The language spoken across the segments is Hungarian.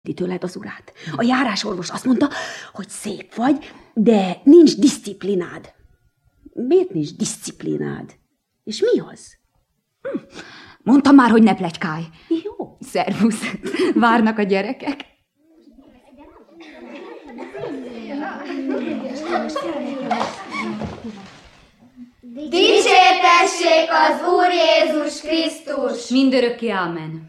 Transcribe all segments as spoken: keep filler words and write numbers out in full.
tőled az urát. A járásorvos azt mondta, hogy szép vagy, de nincs diszciplinád. Miért nincs diszciplinád? És mi az? Hm. Mondtam már, hogy ne pletykálj. Jó. Szervusz. Várnak a gyerekek. Dicsértessék az Úr Jézus Krisztus! Mindörökké ámen.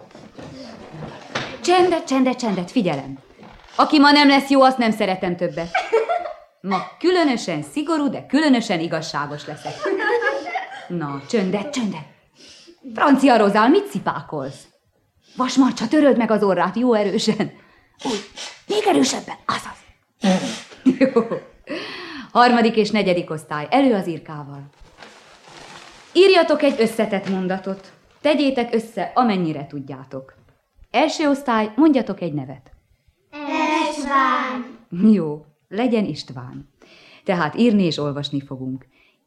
Csendet, csendet, csendet, figyelem. Aki ma nem lesz jó, azt nem szeretem többet. Ma különösen szigorú, de különösen igazságos leszek. Na, csöndet, csöndet. Francia Rozál, mit szipákolsz? Vasmarcsa, töröld meg az orrát, jó erősen. Úgy, még erősebben, azaz. Jó. Harmadik és negyedik osztály, elő az irkával. Írjatok egy összetett mondatot. Tegyétek össze, amennyire tudjátok. Első osztály, mondjatok egy nevet. István. Jó, legyen István. Tehát írni és olvasni fogunk.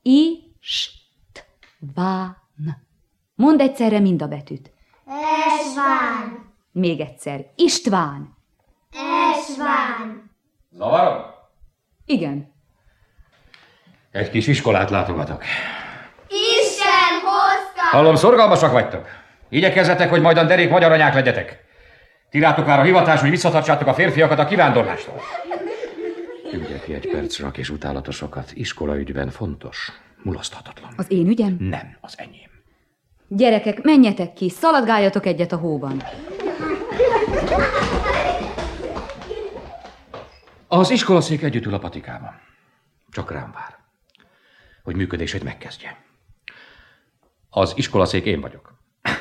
I-s-t-ván. Mondd egyszerre mind a betűt. István. Még egyszer. István. István. Zavarom? Igen. Egy kis iskolát látogatok. Isten hozta! Hallom, szorgalmasak vagytok. Igyekezzetek, hogy majdan derék magyar anyák legyetek. Ti rátok már a hivatás, hogy visszatartsátok a férfiakat a kivándorlástól. Ügyek ki egy percre a kis utálatosokat. Iskolaügyben fontos, mulaszthatatlan. Az én ügyem? Nem, az enyém. Gyerekek, menjetek ki, szaladgáljatok egyet a hóban. Az iskolaszék együtt ül a patikában. Csak rám vár, hogy működését megkezdje. Az iskolaszék én vagyok.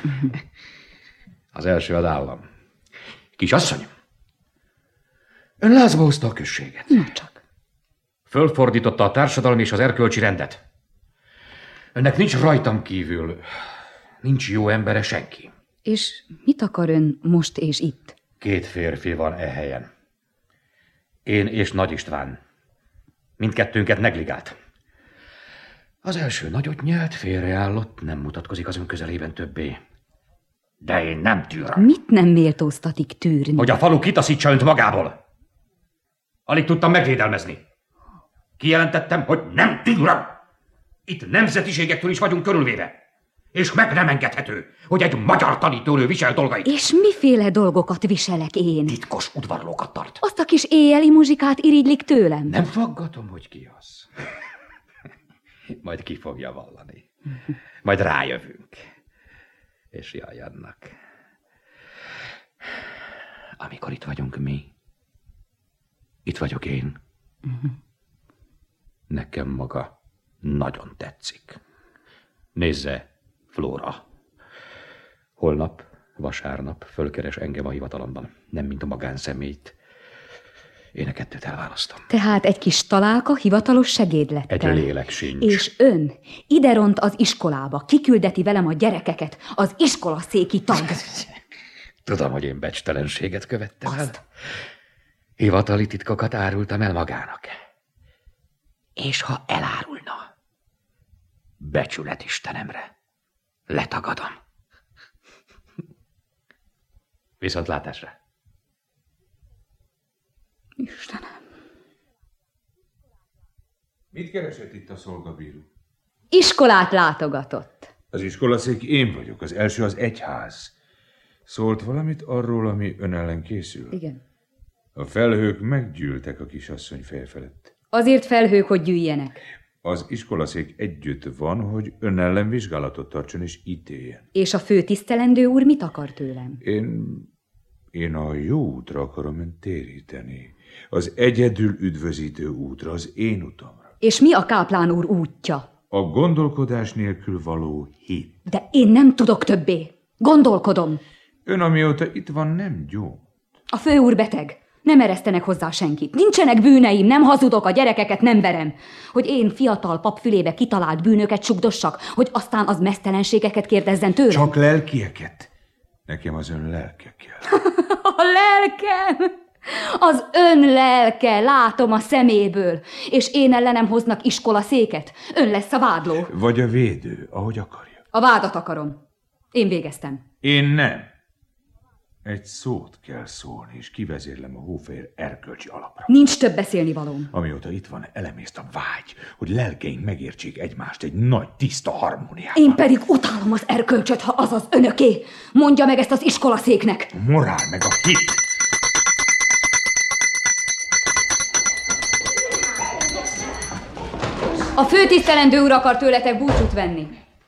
Az első az állam. Kisasszony, ön lázba hozta a községet. Na csak. Fölfordította a társadalmi és az erkölcsi rendet. Önnek nincs rajtam kívül, nincs jó embere senki. És mit akar ön most és itt? Két férfi van e helyen. Én és Nagy István. Mindkettőnket negligált. Az első nagyot nyelt, félreállott, nem mutatkozik az ön közelében többé. De én nem tűröm. Mit nem méltóztatik tűrni? Hogy a falu kitaszítsa önt magából. Alig tudtam megvédelmezni. Kijelentettem, hogy nem tűröm. Itt nemzetiségektől is vagyunk körülvéve. És meg nem engedhető, hogy egy magyar tanítónő visel dolgait. És miféle dolgokat viselek én? Titkos udvarlókat tart. Azt a kis éjjeli muzsikát irigylik tőlem? Nem faggatom, hogy ki az. Majd ki fogja vallani. Majd rájövünk. És jaj annak. Amikor itt vagyunk mi, itt vagyok én. Nekem maga nagyon tetszik. Nézze, Flóra. Holnap, vasárnap fölkeres engem a hivatalomban. Nem mint a magánszemélyt. Én a kettőt elválasztom. Tehát egy kis találka hivatalos segédlettel. Egy lélek sincs. És ön ide ront az iskolába, kiküldeti velem a gyerekeket, az iskolaszéki tag. Tudom, hogy én becstelenséget követtem el. Hivatali titkokat árultam el magának. És ha elárulna, becsület Istenemre, letagadom. Viszontlátásra. Istenem. Mit keresett itt a szolgabíró? Iskolát látogatott. Az iskolaszék én vagyok, az első az egyház. Szólt valamit arról, ami ön ellen készül? Igen. A felhők meggyűltek a kisasszony feje felett. Azért felhők, hogy gyűjjenek. Az iskolaszék együtt van, hogy ön ellen vizsgálatot tartson és ítéljen. És a főtisztelendő úr mit akar tőlem? Én... Én a jó útra akarom önt téríteni. Az egyedül üdvözítő útra, az én utamra. És mi a káplán úr útja? A gondolkodás nélkül való hit. De én nem tudok többé. Gondolkodom. Ön, amióta itt van, nem gyógy. A főúr beteg. Nem eresztenek hozzá senkit. Nincsenek bűneim, nem hazudok, a gyerekeket nem verem. Hogy én fiatal pap fülébe kitalált bűnöket sugdossak, hogy aztán az mesztelenségeket kérdezzen tőlem. Csak lelkieket. Nekem az ön lelke kell. A lelkem! Az ön lelke, látom a szeméből. És én ellenem hoznak iskolaszéket. Ön lesz a vádló. Vagy a védő, ahogy akarja. A vádat akarom. Én végeztem. Én nem. Egy szót kell szólni, és kivezérlem a hófehér erkölcsi alapra. Nincs több beszélnivalóm. Amióta itt van, elemészt a vágy, hogy lelkeink megértsék egymást egy nagy, tiszta harmóniában. Én pedig utálom az erkölcsöt, ha az az önöké. Mondja meg ezt az iskolaszéknek. A morál meg a hit. A főtisztelendő úr akar tőletek búcsút venni.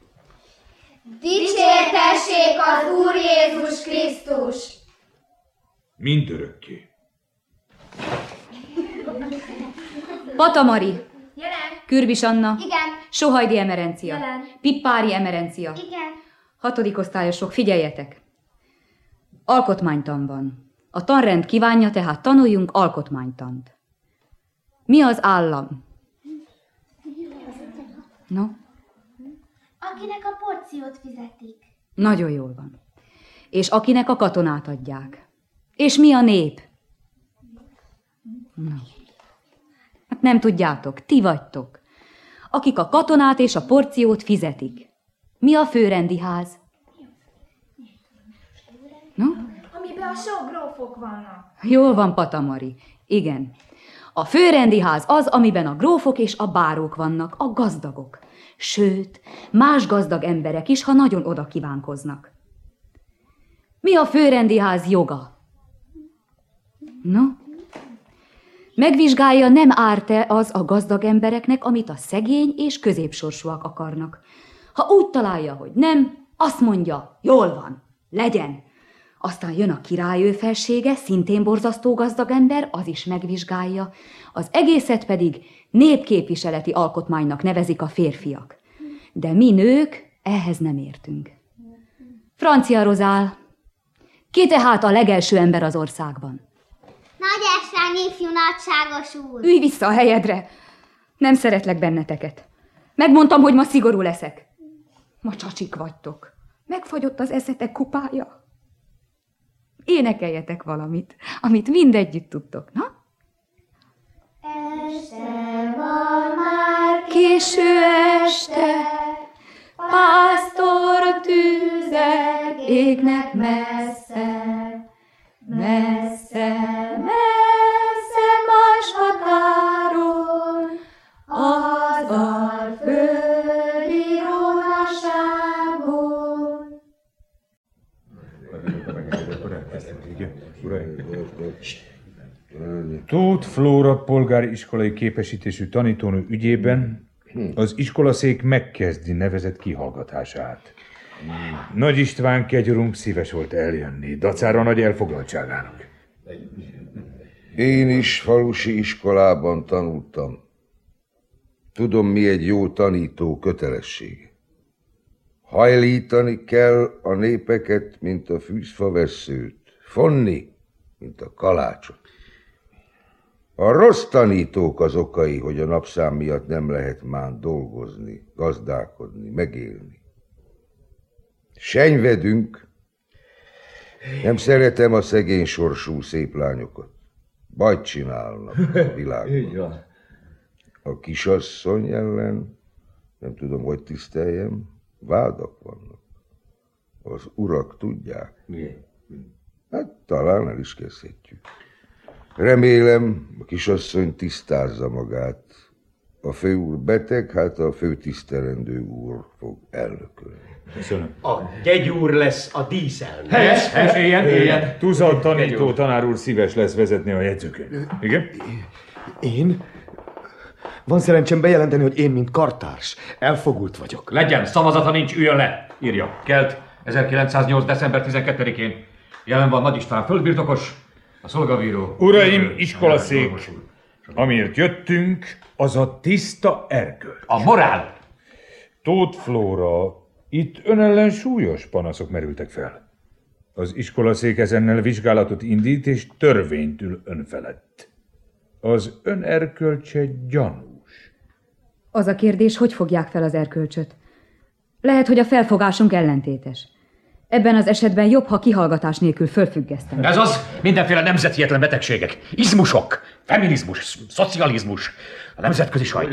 Dicsértessék az Úr Jézus Krisztus! Mindörökké. Pata Mari. Jelen. Kürbis Anna. Igen. Sohajdi Emerencia. Jelen. Pippári Emerencia. Igen. Hatodik osztályosok, figyeljetek! Alkotmánytan van. A tanrend kívánja, tehát tanuljunk alkotmánytant. Mi az állam? No? Akinek a porciót fizetik. Nagyon jól van. És akinek a katonát adják. És mi a nép? No. Hát nem tudjátok, ti vagytok. Akik a katonát és a porciót fizetik. Mi a főrendi ház? No? Amiben a sok grófok vannak. Jól van, Pata Mari. Igen. A főrendi ház az, amiben a grófok és a bárók vannak, a gazdagok. Sőt, más gazdag emberek is, ha nagyon oda kívánkoznak. Mi a főrendi ház joga? No? Megvizsgálja, nem árt-e az a gazdag embereknek, amit a szegény és középsorsúak akarnak. Ha úgy találja, hogy nem, azt mondja, jól van, legyen. Aztán jön a királyő felsége, szintén borzasztó gazdag ember, az is megvizsgálja. Az egészet pedig népképviseleti alkotmánynak nevezik a férfiak. De mi nők ehhez nem értünk. Francia Rozál, ki tehát a legelső ember az országban? Nagy Isten, ifjú nagyságos úr! Ülj vissza a helyedre! Nem szeretlek benneteket. Megmondtam, hogy ma szigorú leszek. Ma csacsik vagytok. Megfagyott az eszetek kupája. Énekeljetek valamit, amit mindegyütt tudtok, na? Este van már Késő este, pásztor tűzek égnek messze, messze, messze más határon, az alföldi rónaságon. Tóth Flóra polgári iskolai képesítésű tanítónő ügyében az iskolaszék megkezdi nevezett kihallgatását. Nagy István kegyurunk szíves volt eljönni, dacára nagy elfoglaltságának. Én is falusi iskolában tanultam. Tudom, mi egy jó tanító kötelessége. Hajlítani kell a népeket, mint a fűzfavesszőt, fonni, mint a kalácsot. A rossz tanítók az okai, hogy a napszám miatt nem lehet már dolgozni, gazdálkodni, megélni. Senyvedünk. Nem szeretem a szegény sorsú szép lányokat. Bajt csinálnak a világban. A kisasszony ellen, nem tudom, hogy tiszteljem, vádak vannak. Az urak tudják. Hát talán el is kezdhetjük. Remélem, a kisasszony tisztázza magát. A főúr beteg, hát a főtisztelendő úr fog elnökölni. Köszönöm. A gyegyúr lesz a díszelnök. Helyes, helyes, éljen, éljen. Tuza tanító tanár úr szíves lesz vezetni a jegyzőkönyvet. Igen? Én? Van szerencsém bejelenteni, hogy én, mint kartárs, elfogult vagyok. Legyen, szavazata nincs, üljön le. Írja. Kelt, ezerkilencszáznyolc. december tizenkettedikén. Jelen van Nagy István földbirtokos, a szolgabíró. Uraim, iskolaszék, amiért jöttünk, az a tiszta erkölcs. A morál. Tóth Flóra, itt ön ellen súlyos panaszok merültek fel. Az iskolaszék ezennel vizsgálatot indít, és törvényt ül ön felett. Az ön erkölcse gyanús. Az a kérdés, hogy fogják fel az erkölcsöt? Lehet, hogy a felfogásunk ellentétes. Ebben az esetben jobb, ha kihallgatás nélkül fölfüggesztenek. Ez az mindenféle nemzethihetlen betegségek, izmusok, feminizmus, szocializmus, a nemzetközi sajtó.